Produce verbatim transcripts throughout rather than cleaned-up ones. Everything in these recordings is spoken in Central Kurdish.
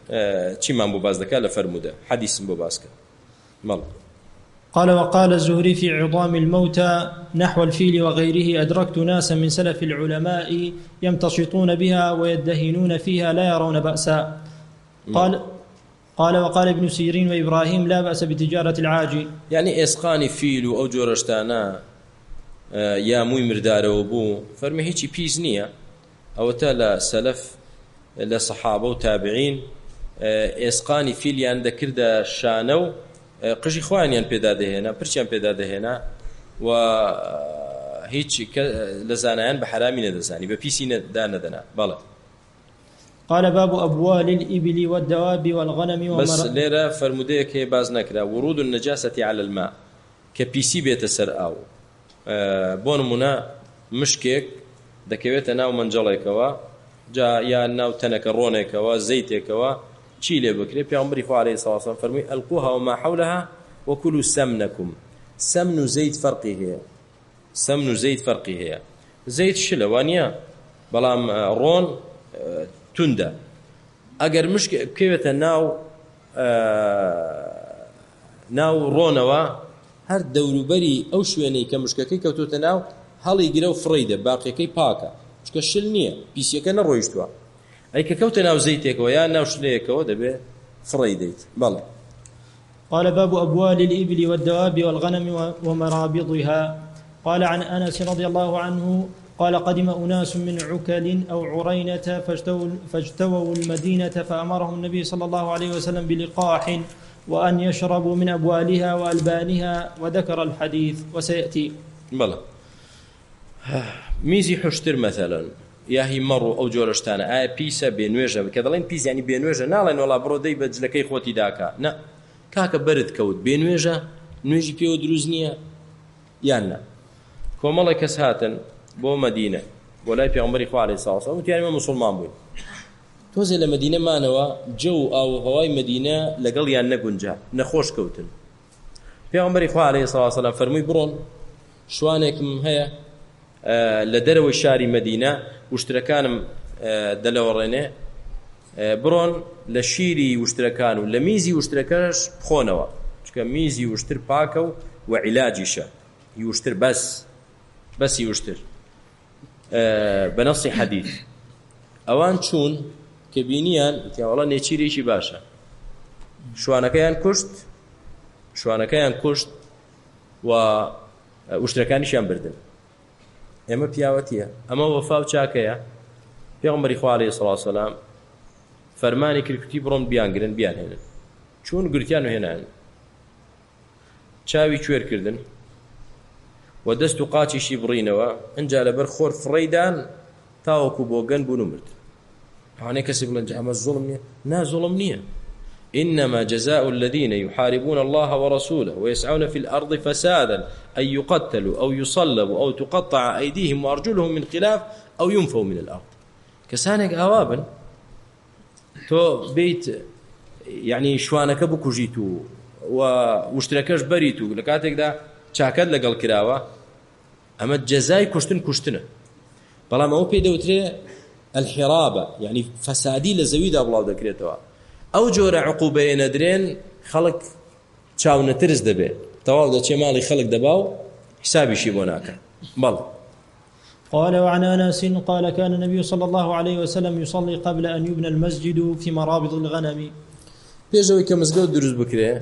چیمان بۆ باز دەکات لە فەرموودە حەدیثم بۆ باس کرد. مەڵ قال وقال الزهري في عظام الموتى نحو الفيل وغيره أدركت ناسا من سلف العلماء يمتشطون بها ويدهنون فيها لا يرون بأسا. قال قال وقال ابن سيرين وإبراهيم لا بأس بتجارة العاجي. يعني إسقاني فيل أو جورشتانا يا موي مردار وبو فرمي هيجي بيز نية أو تلا سلف لصحابة وتابعين إسقاني فيل يعني ذكر دا شانو قشي خوانيان پێدا دەهێنا پرچیان پێدا دەهێنا و هیچ لەزانایان بە حرامی نەدەزانی بە پیسی دانەدەنا. بەڵێ قال باب أبوال الإبل والدواب والغنم ومر... بس لێرە فەرمودەیەک هەیە باز نەکرا ورود النجاسة على الماء کە پیسی بێتە سەر ئاو. بۆ نمونە مشکێک دەکەوێتە ناو منجەڵێکەوە جا یا ناو تەنەکە ڕۆنێکەوە زەیتێکەوە چی لێ بکرێ پێغەمبەری خوا عەلەیهی سەڵاتو وەسەلام فەرمووی ئەلقوها وما حولها وكلوا سمنكم. سمن و زەیت فەرقی هەیە. سمن و زەیت فەرقی هەیە. زەیت شلە وانە بەڵام ڕۆن توندە. ئەگەر مشک بکەوێتە ناو ناو ڕۆنەوە هەر دەوروبەری ئەو شوێنەی کە مشکەکەی کەوتوتە ناو هەڵی گرە و فڕیدە باقیەکەی پاکە چکە شل نییە پیسیەکە نەڕۆیشتووە. ئەی کە کەوتە ناو زەیتێکەوە یا ناو شلەیەکەوە دەبێ فڕی دەیت. بەڵێ قال باب أبوال الإبل والدواب والغنم ومرابضها. قال عن أنس رضي الله عنه قال قدم أناس من عكل أو عرينة فاجتووا, فاجتووا المدينة فأمرهم النبي صلى الله عليه وسلم بلقاح وأن يشربوا من أبوالها وألبانها وذكر الحديث وسيأتي. بلى ميزي حشتر مثلا ياهي مرو أو جورشتانا آي بيسا بينويجا كذلين بيس يعني بينويجا نالين ولا برو دي بجلكي خوتي داكا نا كاكا برد كود بينويجا نويجي بيو دروزنيا يانا كومالا كسهاتن بو مدينة ولا بيغمبري خو عليه الصلاة والسلام وتياني ما مسلمان بوين توزي لمدينة مانوا جو أو هواي مدينة لقل يان نقنجا نخوش كوتن بيغمبري خو عليه الصلاة والسلام فرمي برون شوانكم هيا آه لدرو الشاري مدينة واشتركانم آه دلورينه آه برون لشيري واشتركانو لميزي واشتركاش بخونوا چكا ميزي واشتر باكو وعلاجيشا يوشتر بس بس يوشتر آه بنص حديث اوان چون كبينيان يا والله نيچيريشي باشا شوانكيان كشت شوانكيان كشت و واشتركانيشان بردن اما بياوتيا اما وفاو چاكيا پیغمبري خو عليه الصلاه والسلام فرماني كركتي برون بيان گرن بيان هنا چون گرتيانو هنا چاوي چوير كردن ودست قاچي شي برينوا انجا لبر خور فريدان تاوكو بوغن بونمرت يعني كسب لنجا الظلم نيه نا ظلم نيه انما جزاء الذين يحاربون الله ورسوله ويسعون في الارض فسادا ان يقتلوا او يصلبوا او تقطع ايديهم وارجلهم من خلاف او ينفوا من الارض كسانك اوابن تو بيت يعني شوانك بكوجيتو واشتراكش بريتو لكاتك دا چاکەت لەگەڵ کراوە ئەمە جەزای کوشتن کوشتنە بەڵام ئەو پێی دەوترێ الحرابە یعنی فەسادی لە زەویدا بڵاو دەکرێتەوە ئەو جۆرە عقوبەیە نەدرێن خەڵک چاونەترس دەبێ تەواو دەچێ ماڵی خەڵک دەبا و حسابیشی بۆ ناکەن. بەڵێ قال وعن أنس قال كان النبي صلى الله عليه وسلم يصلي قبل أن يبنى المسجد في مرابض الغنم. پێشەوەی کە مزگەوت دروست بکرێ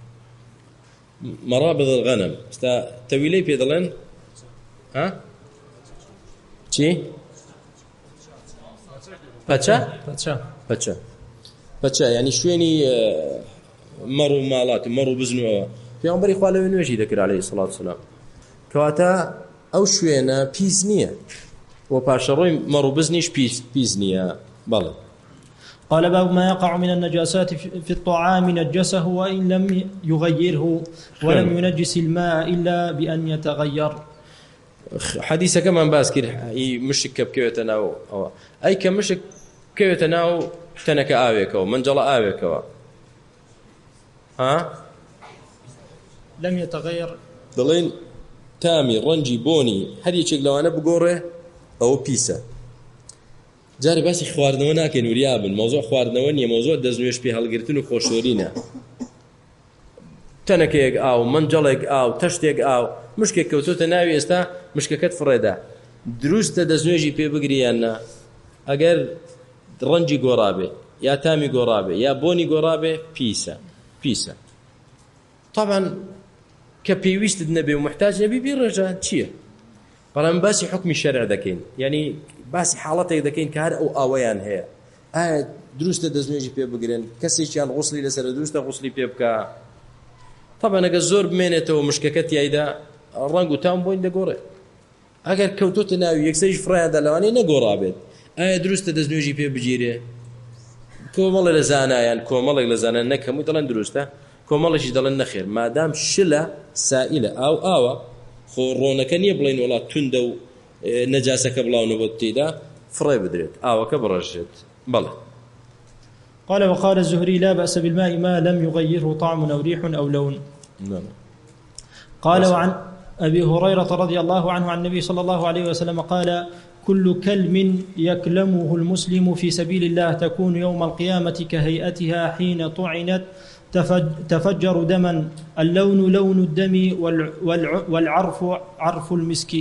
مرابض الغنم استا تويلي بيدلن ها چی پچا پچا پچا پچا يعني شويني مرو مالات مرو بزنو پیغمبري خو له نوجي ذكر عليه الصلاه والسلام كواتا او شوينا بيزنيه وباشروي مرو بزنيش بيز بيزنيه بله. قال باب ما يقع من النجاسات في الطعام نجسه وإن لم يغيره ولم ينجس الماء إلا بأن يتغير. حديثة كمان باسكر مشك بكيوتنا أو أي كمشك كيوتنا تنك آويك أو منجل آويك أو ها لم يتغير ضلين تامي رنجي بوني هذه شيء لو أنا بقوله أو بيسا جاري باسی خواردنەوە ناکەین وریابن مۆزوع خواردنەوە نییە مۆزوع دەستنوێژ پێ هەڵگرتن و خۆشوێرینە تەنەکەیەک ئاو منجەڵێک ئاو تەشتێک ئاو مشکێک کەوتۆتە ناوی ئێستا مشکەکەت فڕێدا دروستە دەستنوێژی پێ بگریاننا ئەگەر ڕەنجی گۆڕابێ یا تامی گۆڕابێ یا بۆنی گۆڕابێ پیسە پیسە طبعا کە پێویستت نەبێ و محتاج نەبی بیڕێژە چییە بەڵام باسی حکمی شەرع دەکەین یعنی باسی حاڵەتێک دەکەین کە هەر ئەو ئاوەیان هەیە ئایا دروستە دەستنوێژی پێ بگرن کەسێکیان غوسلی لەسەر دروستە غوسلی پێ بکە طبعا ئەگەر زۆر بمێنێتەوە مشکەکە تیایدا ڕەنگ و تام بۆین دەگۆڕێ ئەگەر کەوتۆتە ناوی یەکسەریش فڕیاندا لەوانەیە نەگۆڕابێت ئایا دروستە دەستنوێژی پێ بگیرێ کۆمەڵێک لە زانایان کۆمەڵێک لە زانایان نەکەمووی دەڵێن دروستە کۆمەڵێکی دەڵێن نەخێر مادام شلە سائلە ئاو ئاوە خۆ ڕۆنەکە نییە بڵێن وڵات توندە و نەجاسەکە بڵاونەوە تێدا فڕێ بدرێت ئاوەکە بڕەشێت بەڵێ قال وقال الزهري لا بأس بالماء ما لم يغيره طعم أو ريح أو لون نعم. قال وعن أبي هريرة رضي الله عنه عن النبي صلى الله عليه وسلم قال كل كلم يكلمه المسلم في سبيل الله تكون يوم القيامة كهيئتها حين طعنت تفجر دما اللون لون الدم والعرف عرف المسك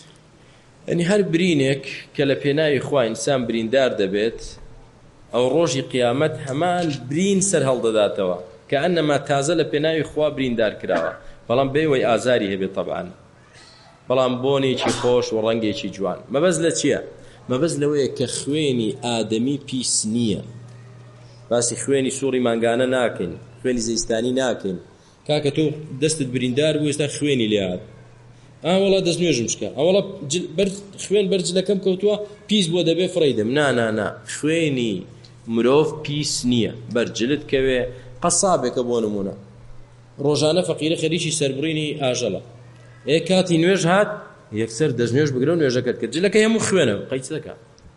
يعني هر برينك كلا بيناي خوا إنسان برين دار دبيت أو روجي قيامت همان برين سر هەڵدەداتەوە كأنما تازە لە پێناوی خوا برین دار کراوە بەڵام بێوەی ئازاری هەبێت طبعا بەڵام بۆنێکی خۆش و ڕەنگێکی جوان مەبەز لە چییە؟ مەبەز لەوەیە کە خوێنی ئادەمی پیس نییە باسی خوێنی سووڕی مانگانە ناکەین خوێنی زەیستانی ناکەین کاکە تۆ دەستت بریندار بوو ئێستا خوێنی لێهات ئاوەڵا دەست نوێژم شکە ئەوەڵا خوێن بەرجلەکەم کەوتووە پیس بۆ دەبێ فڕیدەم نا نا نا خوێنی مرۆڤ پیس نییە بەرجلت کەوێ قەسابێکە بۆ نمونە ڕۆژانە فەقیرە خەریکی سەربڕینی ئاژەڵە ئێ کاتی نوێژ هات یەکسەر دەستنوێژ بگرە و نوێژەکەت کرد جلەکە هەموو خوێنەوە قەیچ دەکە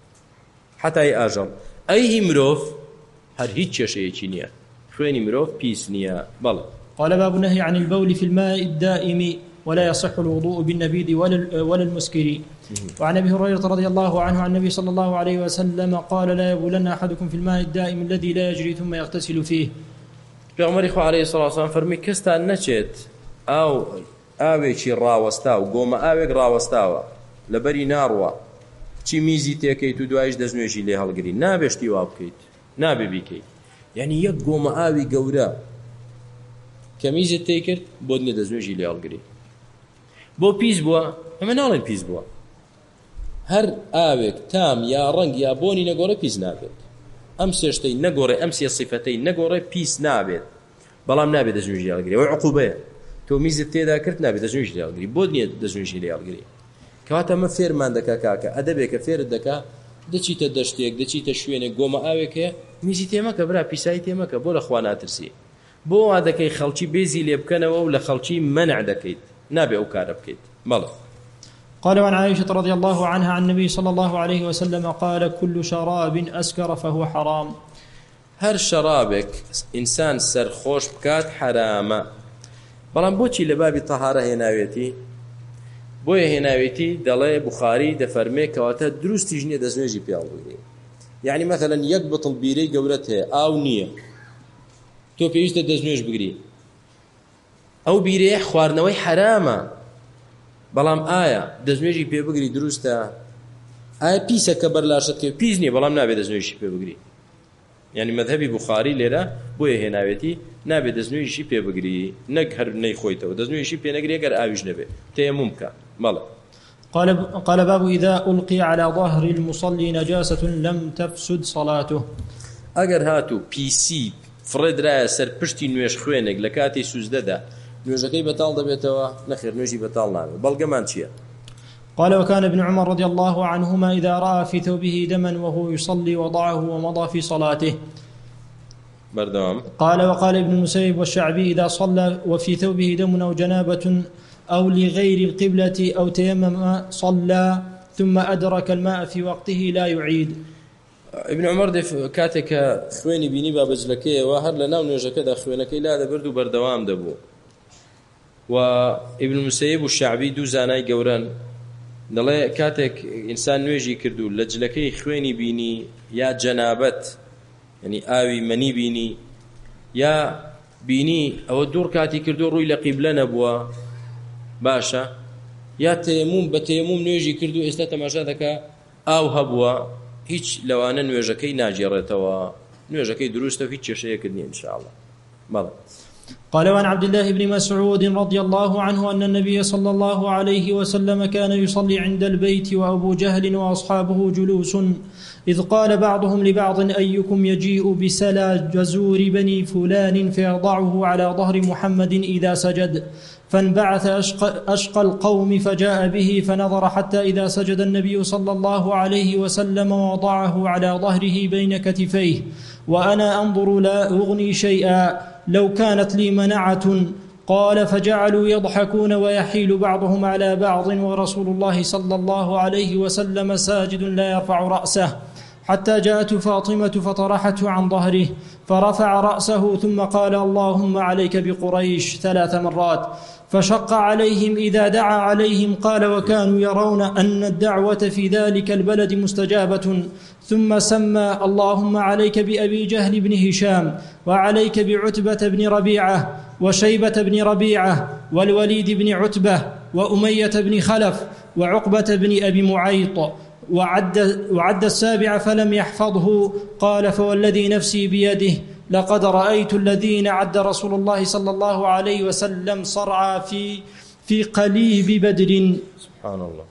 حتای ئاژەڵ ئەیهی مرۆڤ هەر هیچ کێشەیەکی نییە خوێنی مرۆڤ پیس نییە بەڵێ قال باب النهي عن البول في الماء الدائم ولا يصح الوضوء بالنبيذ ولا المسكر وعن ابي هريره رضي الله عنه عن النبي صلى الله عليه وسلم قال لا يبولن احدكم في الماء الدائم الذي لا يجري ثم يغتسل فيه پیغمبر خو عليه الصلاه والسلام فرمی کەستان نەچێت ئاو ئاوێکی ڕاوەستا و گۆمە ئاوێک ڕاوەستاوە لەبەری ناڕوە چی میزی تێکەیت و دوایش دەستنوێژی لێ هەڵگری نابێشتی وا بکەیت نابێ بیکەیت یعنی یەک گۆمە ئاوی گەورە کە میزت تێ کرد بۆ نییە دەستنوێژی لێ هەڵگری بۆ پیس بووە ئەمە ناڵێن پیس بووە هەر ئاوێک تام یا ڕەنگ یا بۆنی نەگۆڕە پیس نابێت ئەم سێشتەی نەگۆڕێ ئەم سێ سیفەتەی نەگۆڕێ پیس نابێت بەڵام نابێت دەستنوێژی لێ هەڵگری ئەوە عقوبەیە تۆ میزت تێدا کرد نابێت دەستنوێژی لێ هەڵگری بۆ نییە دەستنوێژی لێ هەڵگری کەواتە ئەمە فێرمان دەکا کاکە ئەدەبێت کە فێرت دەکا دەچیتە دەشتێک دەچیتە شوێنێک گۆمە ئاوێک هەیە میزی تێمەکە برا پیسایی تێمەکە بۆ لە خوا ناترسی بۆ وا دەکەی خەڵکی بێزی لێ بکەنەوە و لە خەڵکی مەنع دەکەیت نابێ ئەو کارە بکەیت بەڵێ قال وعن عائشة رضي الله عنها عن النبي صلى الله عليه وسلم قال كل شراب أسكر فهو حرام هر شرابك إنسان سرخوش بكات حرامة بەڵام بۆچی لە بابی تەهارە هێناوێتی بۆیە هێناوێتی دەڵێ بوخاری دەفەرمێ کەواتە دروستیش نییە دەستنوێژی پێ هەڵبگری یعنی مەثەلەن یەک بتڵ بیرەی گەورەت هەیە ئاو نییە تۆ پێویستە دەستنوێژ بگری ئەو بیرەیە خواردنەوەی حرامە بەڵام ئایا دەستنوێژی پێ بگری دروستە ئایا پیسەکە بەرلاشت کرد پیس نییە بەڵام نابێت دەستنوێژی پێ بگری یعنی مەذهبی بوخاری لێرە بۆیە هێناوێتی نابێت دەستنوێژی پێ بگری نەک هەر نەیخۆیتەوە دەستنوێژی پێ نەگری ئەگەر ئاویش نەبێت تەیەموم بکە بەڵێ قال قال باب إذا ألقي على ظهر المصلي نجاسة لم تفسد صلاته ئەگەر هاتو پیسی فڕێدرایە سەر پشتی نوێژ خوێنێک لە کاتی سوزدەدا نوێژەکەی بەتاڵ دەبێتەوە نەخێر نوێژی بەتاڵ نابێت بەڵگەمان چییە قال وكان ابن عمر رضي الله عنهما إذا رأى في ثوبه دما وهو يصلي وضعه ومضى في صلاته بردوام قال وقال ابن المسيب والشعبي إذا صلى وفي ثوبه دم أو جنابة أو لغير القبلة أو تيمم صلى ثم أدرك الماء في وقته لا يعيد ابن عمر دف كاتك خويني بيني بابجلكي وهر لنا نوجكدا خوينكي لا دبرد بردوام دبو وابن المسيب والشعبي دو زاناي قوران دەڵێ کاتێک ئینسان نوێژی کردو لە جلەکەی خوێنی بینی یا جەنابەت یعنی ئاوی مەنی بینی یا بینی ئەوە دوور کاتی کردو ڕووی لە قیبلە نەبووە باشە یا تەیەموم بە تەیەموم نوێژی کردو ئێستا تەماشا دەکا ئاو هەبووە هیچ لەوانە نوێژەکەی ناجێڕێتەوە نوێژەکەی دروستە هیچ کێشەیەکرد نیە ئینشاءالله. بەڵێ. قال وعن عبد الله بن مسعود رضي الله عنه أن النبي صلى الله عليه وسلم كان يصلي عند البيت وأبو جهل وأصحابه جلوس إذ قال بعضهم لبعض أيكم يجيء بسلا جزور بني فلان فيضعه على ظهر محمد إذا سجد فانبعث أشقى, أشقى القوم فجاء به فنظر حتى إذا سجد النبي صلى الله عليه وسلم ووضعه على ظهره بين كتفيه وأنا أنظر لا أغني شيئا لو كانت لي منعة. قال فجعلوا يضحكون ويحيل بعضهم على بعض ورسول الله صلى الله عليه وسلم ساجد لا يرفع رأسه حتى جاءت فاطمة فطرحته عن ظهره فرفع رأسه ثم قال اللهم عليك بقريش ثلاث مرات فشق عليهم إذا دعا عليهم. قال وكانوا يرون أن الدعوة في ذلك البلد مستجابة. ثم سمى اللهم عليك بأبي جهل بن هشام وعليك بعتبة بن ربيعة وشيبة بن ربيعة والوليد بن عتبة وأمية بن خلف وعقبة بن أبي معيط وعد, وعد السابع فلم يحفظه. قال فوالذي نفسي بيده لقد رأيت الذين عد رسول الله صلى الله عليه وسلم صرعى في في قليب بدر. سبحان الله.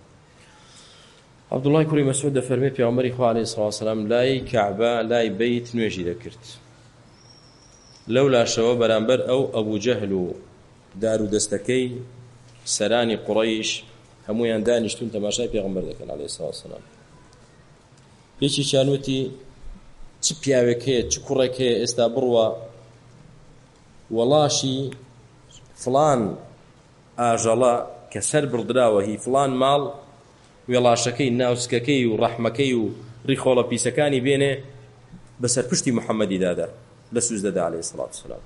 عبد الله كوري مسعود فرمي في عمر إخوة عليه الصلاة والسلام لاي كعبة لاي بيت نوجي ذكرت لولا شوا برانبر أو أبو جهل دارو دستكي سراني قريش همو يندانشتون تماشاي في عمر ذكر عليه الصلاة والسلام يشي شانوتي چ پیاوێک هەیە چ کوڕێک هەیە ئێستا بڕوە وەڵاشی فڵان ئاژەڵە کە سەر بڕدراوە هی فڵان ماڵ وێڵاشەکەی ناوسکەکەی و ڕەحمەکەی و ڕیخۆڵە پیسەکانی بێنێ بەسەر پشتی محەممەدی دادا لە سوزدەدا عليه الصلاة والسلام.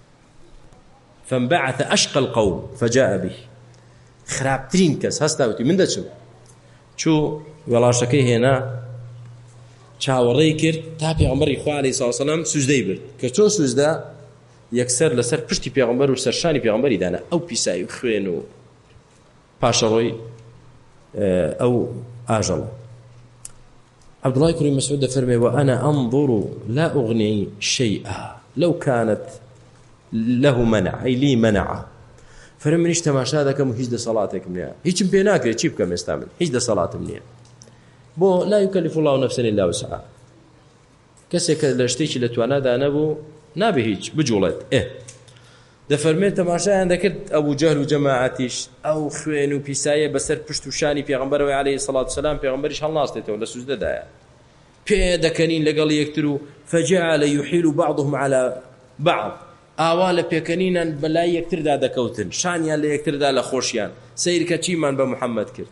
فانبعث أشقى القوم فجاء به خراپترین کەس هەستاوتی من دەچم چوو وێڵاشەکەی هێنا چاوەڕێی کرد تا پێغەمبەری خوا عەلەیهی سڵاو وسەلام سوزدەی برد کە چۆ سوزدا یەکسەر لەسەر پشتی پێغەمبەر و سەرشانی پێغەمبەری دانا ئەو پیسایی و خوێن و پاشەڕۆی ئەو ئاژەڵە. عبدالله کوڕی مەسعود دەفەرمێ وأنا أنظر لا أغني شيئا لو كانت له منع أي لي منع. فەرمێ منیش تەماشا دەکەم و هیچ دەسەڵاتێکم نییە هیچم پێ ناکرێت چی بکەم ئێستا من هیچ دەسەڵاتم نییە بۆ لا يكلف الله نفسا إلا وسعها کەسێک کە لە شتێکی لە توانادا نەبوو نابێ هیچ بجوڵێت ئێ دەفەرمێت تەماشایان دەکرد ئەبوو جەهل و جەماعەتیش ئەو خوێن و پیسایە بەسەر پشت و شانی پێغەمبەرەوەی عەلەیهی سەڵات وسەلام پێغەمبەریش هەڵناستێتەوە لە سوزدەدایە پێ دەکەنین لەگەڵ یەکتر و فجعل يحيل بعضهم على بعض ئاوا لە پێکەنینان بەلای یەکتردا دەکەوتن شانیان لە یەکتردا لە خۆشیان سەیرکە چیمان بە محەممەد کرد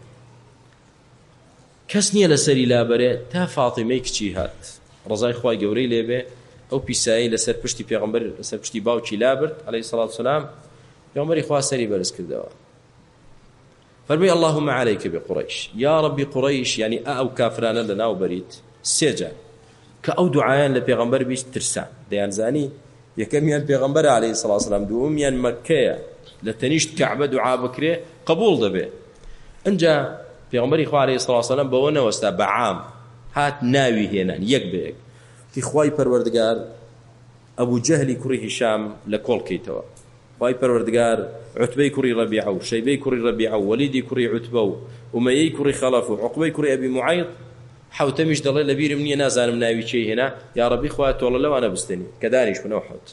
کەس نییە لەسەری لابەرێ تا فاتیمەی کچی هات ڕزای خوای گەورەی لێبێ ئەو پیسایی لەسەر پشتی پێغەمبەر لەسەر پشتی باوکی لابرد عەلەیهی سەڵات وسەلام پێغەمبەری خوا سەری بەرز کردەوە فەرمووی اللهم عليك بقريش يا ربي قريش يعني ئەو کافرانە لەناو بەریت سێجا کە ئەو دوعایان لە پێغەمبەر بیست ترسان دەیانزانی یەکەمیان پێغەمبەر عەلەیهی سەڵات وسەلام دووەمیان مەککەیە لە تەنیشت کەعبە دوعا بکرێ قبول دەبێ ئەنجا پێغەمبەری خوا عەلەیهی سەڵات وسەلام بەوە نەوەستا بەعام هات ناوی هێنان یەک بەیەک تی خوای پەروەردگار ئەبوو جەهلی کوڕی هیشام لە کۆڵکەیتەوە خوای پەروەردگار عوتبەی کوڕی ڕەبیعە و شەیبەی کوڕی ڕەبیعە و وەلیدی کوڕی عوتبە و ئومەیەی کوڕی خەلەف و عوقبەی کوڕی ئەبی معەیط حوتەمیش دەڵێ لەبیرم نییە نازانم ناوی چێی هێنا یا ڕەبی خوا تۆڵە لەوانە بستێنی کە دانیش بنەوە حوت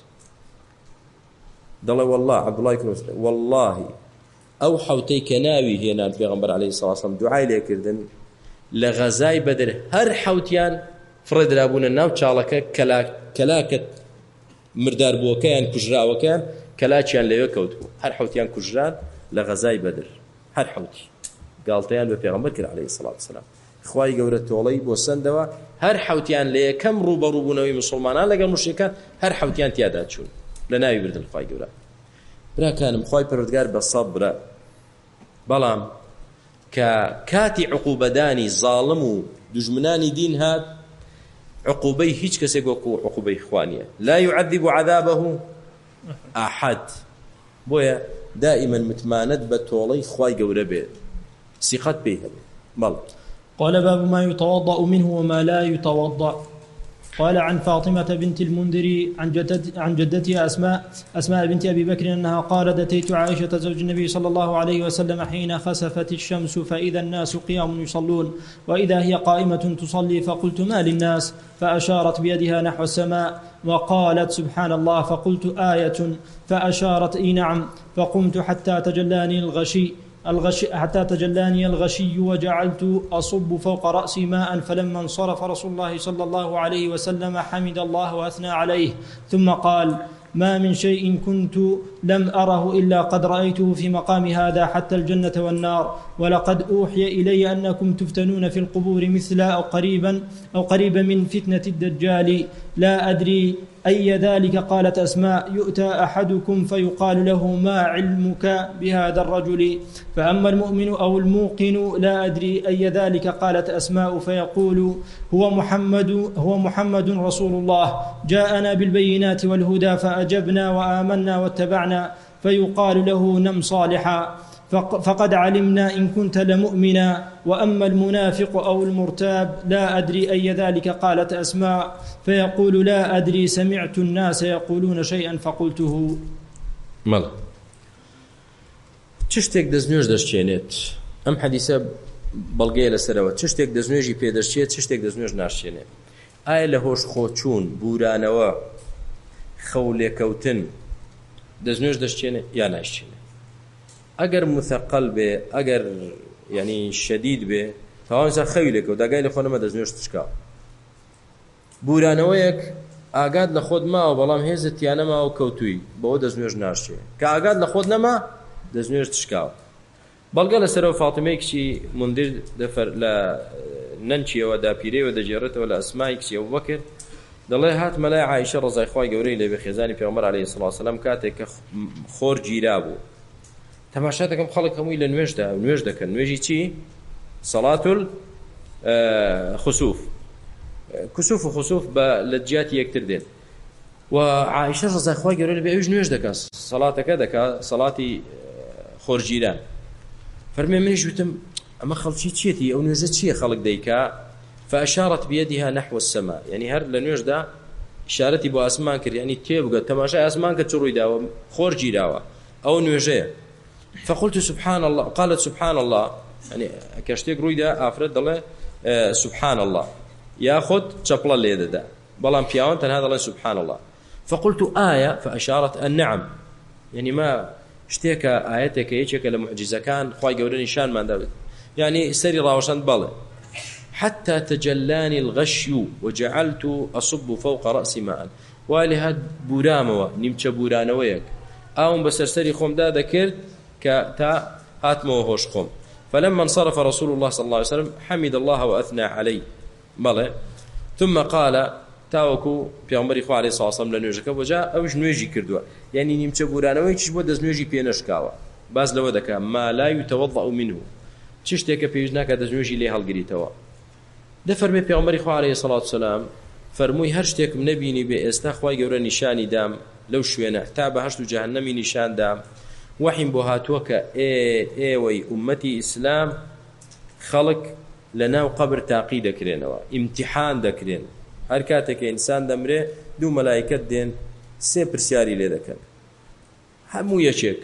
دەڵێ والله عەبدوڵای کوڕی والله ئەو حوتەی کە ناوی هێنان پێغەمبەر عەلەیهی سەڵات وسەلام دوعای لێکردن لە غەزای بەدر هەر حوتیان فڕێدرابوونە ناو چاڵەکە کەلاکت مردار بووەکەیان کوژراوەکەیان کەلاچیان لەوێ کەوت بوو هەر حوتیان کوژران لە غەزای بەدر هەر حوتی گاڵتەیان بە پێغەمبەر کرد عەلەیهی سەڵات وسەلام خوای گەورە تۆڵەی بۆ سندەوە هەر حوتیان لە یەکەم ڕوبەڕووبوونەوەی موسڵمانان لەگەڵ موشریکان هەر حوتیان تیادا چوون لە ناوی بردن خوای گەورە براکانم خوای پەروەردگار بە سەبرە بەڵام کە کاتی عقوبەدانی زاڵم و دژمنانی دین هات عقوبەی هیچ کەسێک وەکو عقوبەی خوانیە لا يعذب عذابه أحد بۆیە دائما متمانەت بە تۆڵەی خوای گەورە بێت سیقەت پێی هەبێت بەڵێ. قال باب ما يتوضأ منه وما لا يتوضأ. قال عن فاطمة بنت المنذر عن جدت عن جدتها أسماء أسماء بنت أبي بكر أنها قالت أتيت عائشة زوج النبي صلى الله عليه وسلم حين خسفت الشمس فإذا الناس قيام يصلون وإذا هي قائمة تصلي فقلت ما للناس فأشارت بيدها نحو السماء وقالت سبحان الله فقلت آية فأشارت إي نعم فقمت حتى تجلاني الغشي الغش حتى تجلاني الغشي وجعلت أصب فوق رأسي ماء فلما انصرف رسول الله صلى الله عليه وسلم حمد الله وأثنى عليه ثم قال ما من شيء كنت لم أره إلا قد رأيته في مقام هذا حتى الجنة والنار ولقد أوحي إلي أنكم تفتنون في القبور مثل أو قريبا أو قريبا من فتنة الدجال لا أدري أي ذلك. قالت أسماء يؤتى أحدكم فيقال له ما علمك بهذا الرجل فأما المؤمن أو الموقن لا أدري أي ذلك. قالت أسماء فيقول هو محمد هو محمد رسول الله جاءنا بالبينات والهدى فأجبنا وآمنا واتبعنا فيقال له نم صالحا فقد علمنا إن كنت لمؤمنا وأما المنافق أو المرتاب لا أدري أي ذلك. قالت أسماء فيقول لا أدري سمعت الناس يقولون شيئا فقلته. مالا چشتێک دەستنوێژ دەشتێنێت ئەم حەدیسە بەڵگەیە لەسەرەوە چشتێک دەستنوێژی پێدەشتێت چشتێک دەستنوێژ ناشتێنێت. ئایا لە هۆش خۆچوون بورانەوە خەولێکەوتن دەستنوێژ دەشتێنێت یا ناشتێنێت؟ ئەگەر مثەقەل بێ ئەگەر ینی شەدید بێ تاوانسا خەوی لێکەوت داگای لە خۆ نەمە دەستنوێژ تشکا بورانەوەیەک ئاگات لە خۆت ماوە بەڵام هێزت یا نەماوە کەوتووی بەوە دەستنوێژ ناشتێ کە ئاگات لە خۆت نەما دەستنوێژ تشکاوە. بەڵگە لەسەرەوە فاتیمەی کچی مندیر لە نەنچیەوە داپیرەوە دەجێڕێتەوە لە ئەسمای کچی ئەبوبەکر دەڵێ هات مەلای عایشە ڕەزای خوای گەورەی لێبێ خێزانی پێغەمبەر عەلەیهی سڵاو وسەلام کاتێک کە خۆر گیرا بوو تەماشا دەکەم خەڵک هەمووی لە نوێژدا نوێژ دەکەن. نوێژی چی؟ سەڵاتول خسوف کسوف و خسوف بە لە جیاتی یەکتر دێن و عایشە ڕەزای خوای گەورەی لێبێ ئەویش نوێژ دەکات سەڵاتەکە دەکات سەڵاتی خۆرگیران. فەرمێ منیش وتم ئەمە خەڵکی چیەتی ئەو نوێژە چییە خەڵک دەیکا؟ فأشارت بيدها نحو السماء يعني هەر لە نوێژدا ئیشارەتی بۆ ئاسمان کرد ینی تێبگە تەماشای ئاسمان کە چ ڕووی داوە خۆر گیراوە ئەو نوێژەیە. فقلت سبحان الله قالت سبحان الله يعني کە شتێک ڕوویدا ئافرەت دەڵێ سبحان الله یاخود چەپڵە لێ دەدا بەڵام پیاوان تەنها دەڵێ سبحان الله. فقلت آية فأشارت النعم يعني ما شتێکە ئاەتێکە یەکێکە لە معجزەکان خوای گەورە نیشانمان دەبێت يعني سەری ڕاوەشاند بەڵێ حتى تجلاني الغشي وجعلت أصب فوق رأسي ماء والي هاد بوراموا نمچە بورانەوەیەک ئاوم بەسەر سەری خۆمدا دەکرد کە تا هاتمەوە هۆش خۆم. فلما انصرف رسول الله صلى الله عليه وسلم حمد الله وأثنى عليه بەڵێ ثم قال تاوەکو پێغەمبەری خوا عەلەیهی سڵاو وسەلام لە نوێژەکە بۆجا ئەوش نوێژی کردووە یعنی نیمچە بورانەوەیکیش بۆ دەستنوێژی پێ نەشکاوە. باز لەوە دەکا ما لا يتوضأ منه چ شتێکە پێویست ناکات دەستنوێژی لێ هەڵگریتەوە. دەفەرمێ پێغەمبەری خوا عەلەیهی سڵاو وسەلام فەرمووی هەر شتێکم نەبینی بێ ئێستا خوای گەورە نیشانی دام لەو شوێنە تا بەهەشت و جەهەنەمی نیشان دام وحیم بۆ هاتووە کە ئێوەی ئومەتی ئیسلام خەڵک لە ناو قەبر تاقی دەکرێنەوە ئیمتیحان دەکرێن هەر کاتێکە ئینسان دەمرێ دوو مەلایکەت دێن سێ پرسیاری لێ دەکەن هەموو یەکێک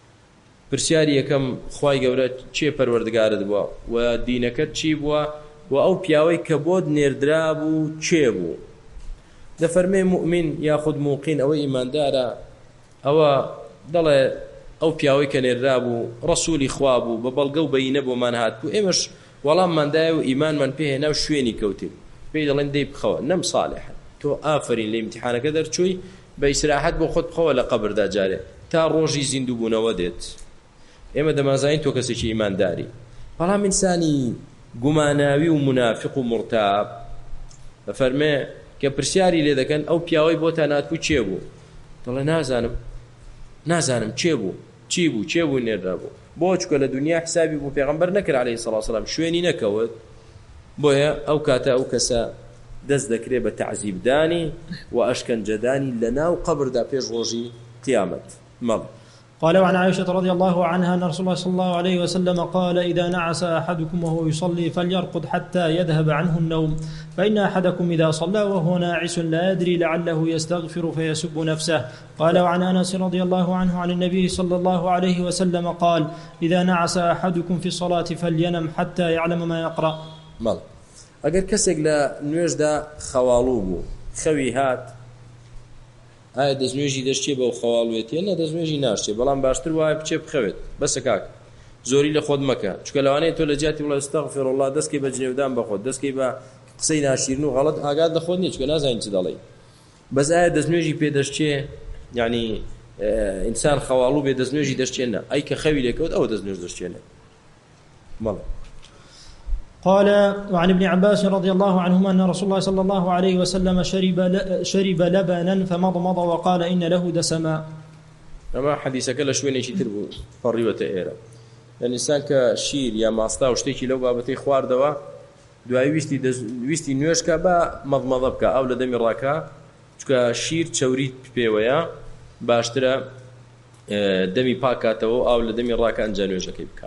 پرسیاری یەکەم خوای گەورە چێ پەروەردگارت بووە و دینەکەت چی بووە و ئەو پیاوەی کە بۆت نێردرا بوو چێ بوو. دەفەرمێ موئمین یاخود موقین ئەوەی ئیماندارە ئەوە دەڵێ ئەو پیاوەی کە نێردرا بوو ڕەسوولی خوا بوو بە بەڵگە و بەینە بۆمان هات بوو ئێمەش وەڵامماندایە و ئیمانمان پێهێنا و شوێنی کەوتیم پێی دەڵێن دەی بخەوە نەم ساڵحە تۆ ئافرین لە ئیمتیحانەکە دەرچووی بە ئیسراحەت بۆ خۆت بخەوە لە قەبردا جارێ تا ڕۆژی زیندووبوونەوە دێت. ئێمە دەمازانین تۆ کەسێکی ئیمانداری بەڵام ئینسانی گوماناوی و منافق و مرتاب دەفەرمێ کە پرسیاری لێ دەکەن ئەو پیاوەی بۆ تا ناتبوو چێ بوو دەڵێ نازانم نازانم چێ بوو چی بوو چێ بوو نێرا بوو بۆ چکە لە دنیا حسابی بوو پێغەمبەر نەکرد عەلەیهی سەڵاتو وەسەلام شوێنی نەکەوت بۆیە ئەو کاتە ئەو کەسە دەست دەکرێت بە تەعزیبدانی و ئەشکەنجەدانی لە ناو قەبردا پێش ڕۆژی قیامەت مەڵ. قال وعن عائشة رضي الله عنها أن رسول الله صلى الله عليه وسلم قال إذا نعس أحدكم وهو يصلي فليرقد حتى يذهب عنه النوم فإن أحدكم إذا صلى وهو ناعس لا يدري لعله يستغفر فيسب نفسه. قال وعن أنس رضي الله عنه عن النبي صلى الله عليه وسلم قال إذا نعس أحدكم في الصلاة فلينم حتى يعلم ما يقرأ. مال ئەگەر کەسێک لە نوێژدا خەواڵوو بوو خەوی هات ئایا دەستنوێژی دەشتێ بەو خەواڵوێتیە نە دەستنوێژی ناشتێ بەڵام باشتر وایە بچێ بخەوێت بەسە کاک زۆری لە خۆت مەکە چکە لەوانەیە تۆ لە جیاتی وڵە ئەستەغفیرڵڵا دەستکەی بە جنێودان بە خۆت دەستکەی بە قسەی ناشیرن و غەڵەت ئاگات لە خۆت نییە چکە نازانین چ دەڵێی بەس ئایا دەستنوێژی پێ دەشتێ یعنی ئینسان خەواڵوو بێ دەستنوێژی دەشتێنە ئەی کە خەوی لێکەوت ئەوە دەستنوێژ دەشتێنێ مەڵێ. قال وعن ابن عباس رضي الله عنهما أن رسول الله صلى الله عليه وسلم شرب شرب لبنا فمضمض وقال إن له دسما. أما حديثك لا شويني شي تربو فريوة إيرا الإنسان كشير يا ماستا وشتيكي لو بابتي خوار دوا دوای ویستی ویستی نوێژ کا بە مەضمەضە بکە ئەو لە دەمی ڕاکە چکە شیر چەوریت پێوەیە باشترە دەمی پاکاتەوە ئەو لە دەمی ڕاکە ئەنجا نوێژەکەی بکە.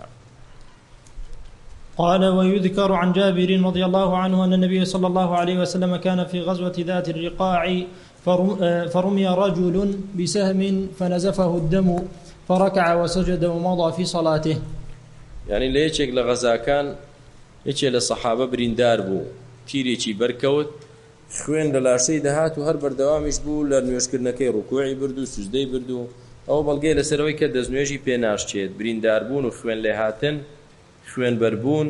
قال ويذكر عن جابر رضي الله عنه أن النبي صلى الله عليه وسلم كان في غزوة ذات الرقاع فرمي رجل بسهم فنزفه الدم فركع وسجد ومضى في صلاته. يعني ليشك لغزا كان يشي للصحابة بريندار بو تيريشي بركوت خوين للاشي دهات وهر بردوامش بو لنوشكرنكي ركوعي بردو سجدي بردو أو بلغي لسروي كدزنوجي بيناشتيت بريندار بون وخوين لهاتن خوين بربون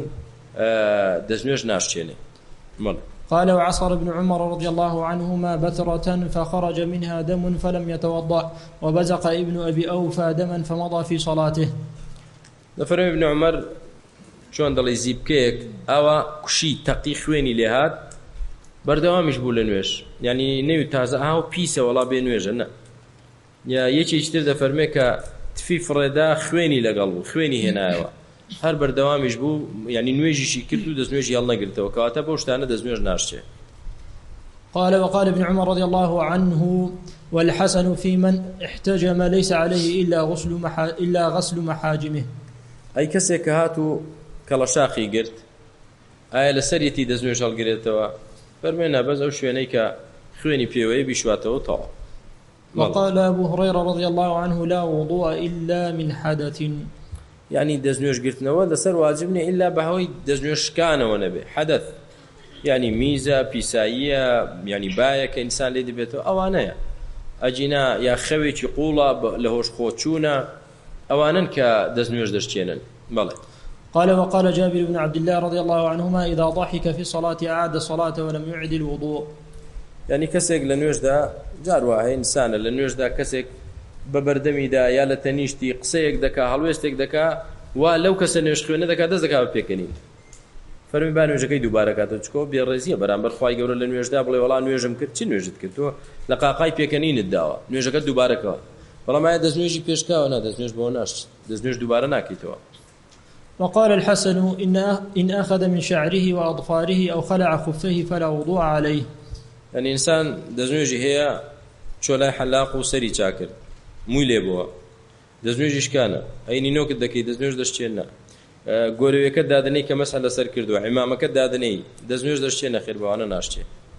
دزنوج ناشتيني مال. قال وعصر ابن عمر رضي الله عنهما بترة فخرج منها دم فلم يتوضأ وبزق ابن أبي أوفى دما فمضى في صلاته. نفرم ابن عمر شون دڵی زیبکەیەک ئەوە کوشی تەقی خوێنی لێهات بەردەوامیش بوو لە نوێژ یعنی نەوی تازە ئاو پیسە وەڵا بێ نوێژە نە یا یەکێکی تر دەفەرمێ کە تفی فڕێدا خوێنی لەگەڵ بوو خوێنی هێنایەوە هەر بەردەوامیش بوو یعنی نوێژیشی کرد و دەستنوێژی هەڵ نەگرتەوە کەواتە بەو شتانە دەستنوێژ ناشتێ. قال وقال ابن عمر رضي الله عنه والحسن في من احتجم ليس عليه إلا غسل محا إلا غسل محاجمه. أي كسيك هاتو کەڵەشاقی گرت ئایا لە سەرەتی دەستنوێژ هەڵگرێتەوە فەرمێنە بەس ئەو شوێنەی کە خوێنی پێوەیە بیشواتەوە تەواو. وقال أبو هريرة رضي الله عنه لا وضوء إلا من حدث يعني دەستنوێژ گرتنەوە لەسەر واجب نیە ئیلا بەهۆی دەستنوێژ شکانەوە نەبێ حەدەث يعني میزە پیساییە يعني بایە کە ئینسان لێ دەبێتەوە ئەوانەیە ئەجینا یا خەوێکی قوڵە لە هۆش خۆچوونە ئەوانن کە دەستنوێژ دەشتێنن. بەڵێ. قال وقال جابر بن عبد الله رضي الله عنهما إذا ضحك في الصلاة أعاد الصلاة ولم يعد الوضوء. يعني كسيك لنوجدا جاروا إنسان لنوجدا كسيك ببردمي دا يا لتنيشتي قصيك دكا هلويستك دكا ولو كسنوش خوينه دكا دزكا بيكنين فرمي بانو جكاي دوباره كاتو چكو بيرزيه برامبر خوای گەورە لە نوێژدا بڵێ وڵا نوێژم کرد چی نوێژت کرد تۆ لە قاقای پێکەنینت داوە نوێژەکە دووبارە کەوە بەڵام ئایا دەستنوێژی پێشکاوە نا دەستنوێژ بۆ ناشت دەستنوێژ دووبارە ناکەیتەوە. وقال الحسن إن إن أخذ من شعره وأظفاره أو خلع خفيه فلا وضوء عليه. يعني إنسان دزنوجي هي شولاي حلاق وسري شاكر موي ليبوا دزنوجيش كان أي نينوك دكي دزنوج دشتينا قولوا يكد دادني كمسألة سر كردو عمامك دادني دزنوج دشتينا خير بوانا ناشتي.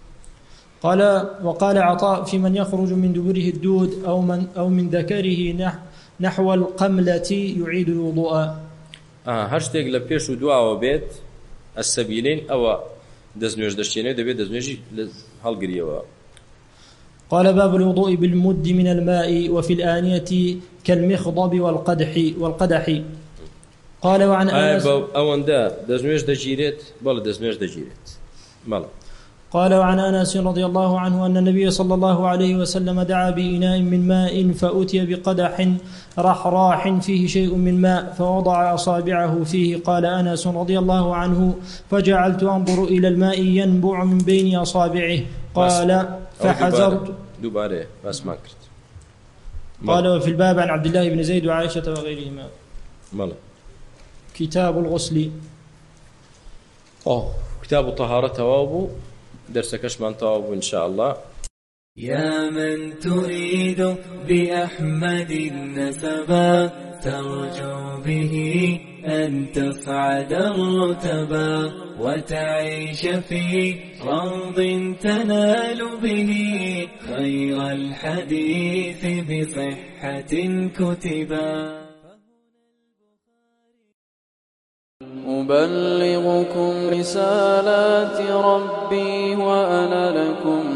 قال وقال عطاء في من يخرج من دبره الدود أو من أو من ذكره نحو القملة يعيد الوضوء. آه هشتێک لە پێش و دواوە بێت السەبیلین ئەوە دەستنوێژ دەشتێنێ دەبێت دەستنوێژی هەڵگریەوە. قال باب الوضوء بالمد من الماء وفي الآنية كالمخضب والقدح والقدح. قال وعن أنس ئەوەندە دەستنوێژ دەگیرێت بەڵێ دەستنوێژ دەگیرێت بەڵێ. قال وعن أنس رضي الله عنه أن النبي صلى الله عليه وسلم دعا بإناء من ماء فأتي بقدح رحراح فيه شيء من ماء فوضع أصابعه فيه. قال أنس رضي الله عنه فجعلت أنظر إلى الماء ينبع من بين أصابعه. قال فحذرت دوباره بس ما كرت قال وفي الباب عن عبد الله بن زيد وعائشة وغيرهما. مالا كتاب الغسل. أوه كتاب الطهارة توابو درس كشمان توابو إن شاء الله. يا من تريد بأحمد النسبا ترجو به أن تصعد الرتبا وتعيش في روض تنال به خير الحديث بصحة كتبا. أبلغكم رسالات ربي وأنا لكم